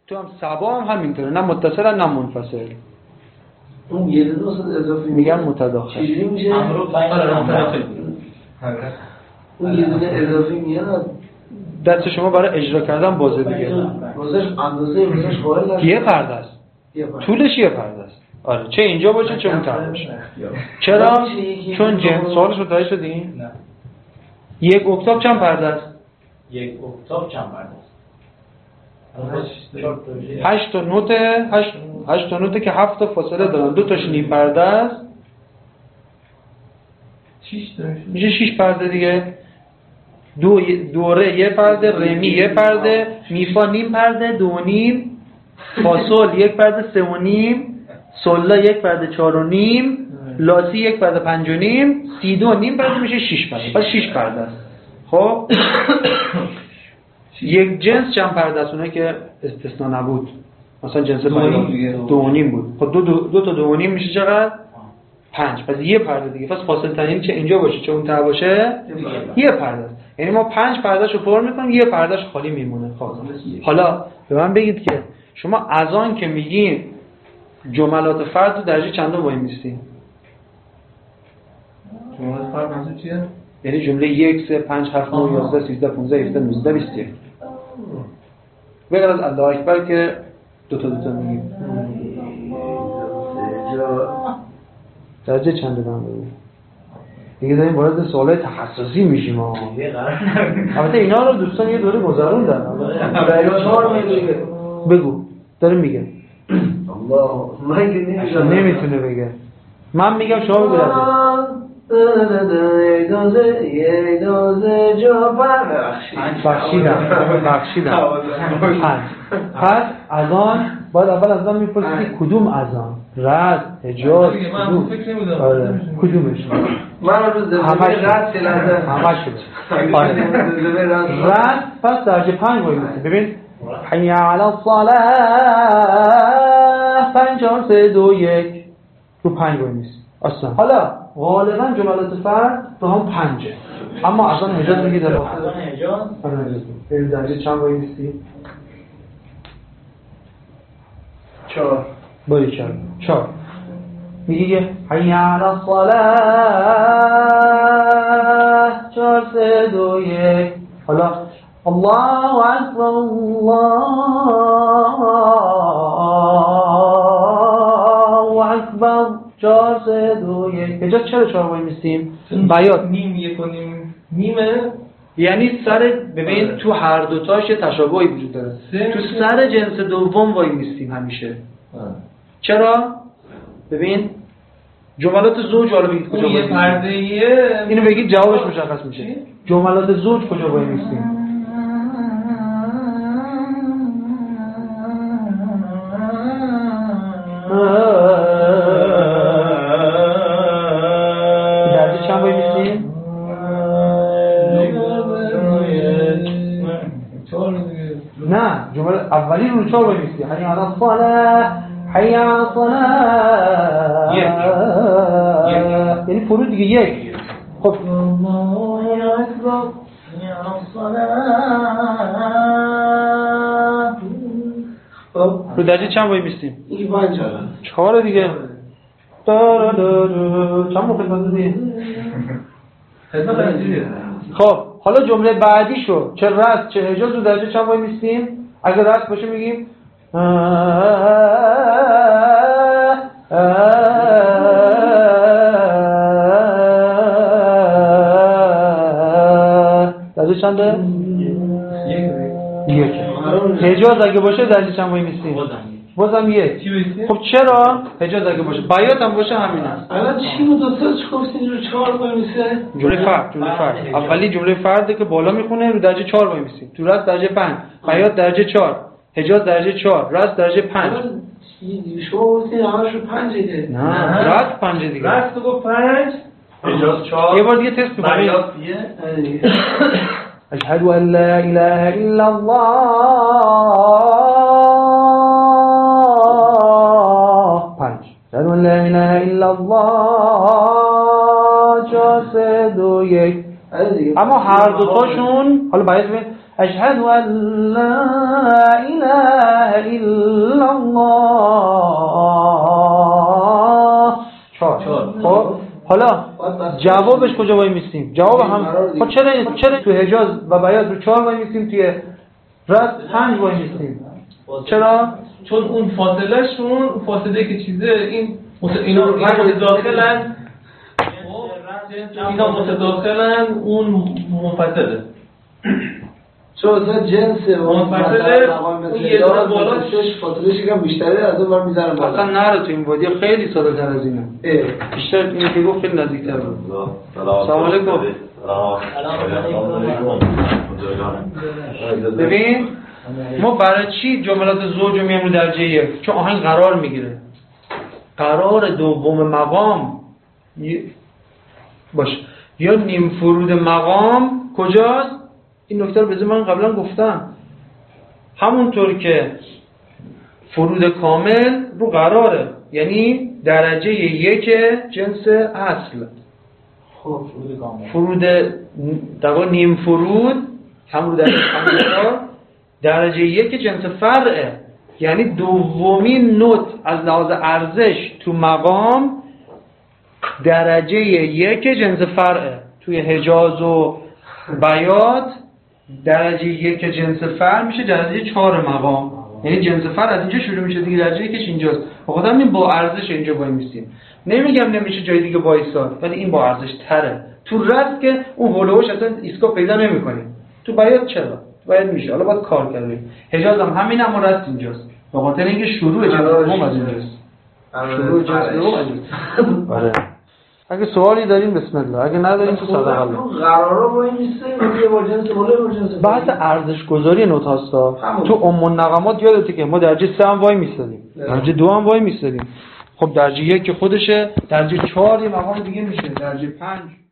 تو هم سبا هم همینطوره، نه متصل نه منفصل. اون یه دو اضافه میگن متداخل. چجوری میشه؟ اون یه دونه اضافه میاد دست شما برای اجرا کردن بازه دیگه. بازش اندازه بازش قائل نشه. یه پرده است. طولش یه پرده است. آره، چه اینجا باشه چه اون طرف باشه. چرا؟ چون جنس سوالش متوجه شدین؟ نه. یک اکتاف چند پرده است؟ یک اکتاف چند پرده است؟ 8 تا نوته که 7 تا فاصله دارن، 2 تاش نیم پرده است. 6 میشه 6 پرده دیگه. دوره یه پرده، رمی یه پرده، میفا نیم پرده، 2 نیم، فاصل یک پرده، 3 و نیم، سلا یک پرده، 4 و نیم، لاسی یک پرده، 5 و نیم، 32 نیم پرده، میشه 6 پرده. پس 6 پرده است. خب یک جنس چند پرده است؟ اونایی که استثناء نبود، مثلا جنس 2 و نیم بود. خب 2 تا 2 و نیم میشه چقدر؟ 5. پس یه پرده دیگه. پس فاصله تعیین چه اینجا باشه چه اون طرف باشه یه پرده است. یعنی ما 5 پردهشو پر میکنیم، یه پردهش خالی میمونه. خب حالا به من بگید که شما از آن که میگین جملات فرد رو درجه چندم وای میستین؟ جملات فرد منظور چیه؟ یعنی جمله 1 3 5 7 9 11 13 15 17 19 21. بغیر از الله اکبر که دو تا میگیم. درجه چند دادم بگو؟ دیگه داریم وارد سوالای تخصصی میشیم ها. البته اینا رو دوستان یه دوره گذروندن. برای 4 میگه. بگو. داره میگه. الله من که نمیتونه بگه. من میگم شما بگو. بخشیدم. پس از آن باید اول از آن میپرسید کدوم از آن؟ رد، حجاز، کدوم؟ آره کدومش؟ من روز زمین رد سلنده همه شده. رد پس درجه 5 باید میسید. ببین حی علی الصلاة 5 4 3 2 1 رو 5 باید میسید اصلا. حالا غالبا جملات فرد به هم 5، اما از آن حجاز میگه در واقع از آن حجاز این درجه چند باید میسید؟ 4 باید 4 میگه حی علی الصلاة 4 3 2 1. حالا الله اکبر الله اکبر 4 3 2 1. اینجا چرا 4 وای میستیم؟ بیات نیم یک و نیمه، یعنی سر ببین تو هر دوتاش یه تشابهی وجود داره. تو سر جنس دوم وای میستیم همیشه. چرا؟ ببین جملات زوج حالا بگید کجا یه پرده اینو بگید جوابش مشخص میشه. جملات زوج کجا وای میستیم؟ درجه چند وای میستیم؟ 4 نه جمله اولی رو 4 وای میستیم. حی علی الصلاة حی علی الصلاة یعنی فرود دیگه 1. خب الله اکبر حی علی الصلاة رو درجه چند وای میستیم؟ این 5 4 دیگه. چند موقع دیگه؟ خب حالا جمله بعدی شو چه رست چه حجاز رو درجه چند وای میستیم؟ اگر رست باشه میگیم درجه چنده؟ 1. حجاز اگه باشه درجه چند وای میستیم؟ بازم 1. خب چرا؟ حجاز اگه باشه بیات هم باشه همین است. الان چی بود دوستاش گفتین رو 4 وای میسه؟ جمله فرد اولی جمله فرده که بالا میخونه رو درجه 4 وای میستیم. تو رست درجه 5، بیات درجه 4، حجاز درجه 4، رست درجه 5. شما گفتین همشو 5 دیگه. نه رست 5 دیگه. رست گفت 5 حجاز 4. یه بار دیگه تست می‌کنیم. اشهد ان لا اله الا الله 5. اشهد ان لا اله الا الله 4 3 2 1. اما هر دو تاشون حالا باید ببین اشهد ان لا اله الا الله. 4. خب حالا جوابش کجا وای میستیم؟ جواب هم خب چرا تو حجاز و بیات رو 4 وای میستیم، توی رد 5 وای میستیم؟ چرا؟ چون اون فاصلهشون فاصله که چیزه اینا متداخلن، اینا متداخلن، اون منفصله. چون اصلا جنسه منفصله، اون یه دونه بالا فاصله شکم بیشتره، از اون بار میذارم بالا. اصلا نره تو این وادی خیلی ساده تر از اینه. بیشتر اینه که گفت خیلی نزدیکتر بود. سلام علیکم. ببین ما برای چی جملات زوج رو میام رو درجه 1؟ چون آهنگ قرار میگیره. قرار دوم مقام باشه یا نیم فرود مقام کجاست؟ این نکته رو بذار من قبلا گفتم. همونطور که فرود کامل رو قراره، یعنی درجه 1 جنس اصل. خب فرود کامل، فرود در نیم فرود هم رو درجه 1 جنس فرعه، یعنی دومین نوت از لحاظ ارزش تو مقام درجه 1 جنس فرعه. توی حجاز و بیات درجه 1 جنس فرع میشه درجه 4 مقام، یعنی جنس فرع از اینجا شروع میشه دیگه، درجه 1 اینجاست. بخاطر همین با ارزش اینجا وای میستیم. نمیگم نمیشه جای دیگه وایساد، ولی این با ارزش تره. تو رد که اون هولوش اصلا ایسکا پیدا نمی‌کنیم. تو بیات چرا؟ باید میشه. حالا باید کار کردیم. حجاز هم همین، اما رد اینجاست. به خاطر اینکه شروع جنس دوم از اینجاست. شروع جنس دوم از اینجاست. آره. اگه سوالی دارین بسم الله، اگه ندارین تو صدق الله. قرارا وای میسته یه با جنس بالا با جنس. بحث ارزش گذاری نوت هاستا. تو ام النغمات یادته که ما درجه 3 هم وای میستادیم. درجه 2 هم وای میستادیم. خب درجه 1 که خودشه، درجه 4 یه مقام دیگه میشه، درجه 5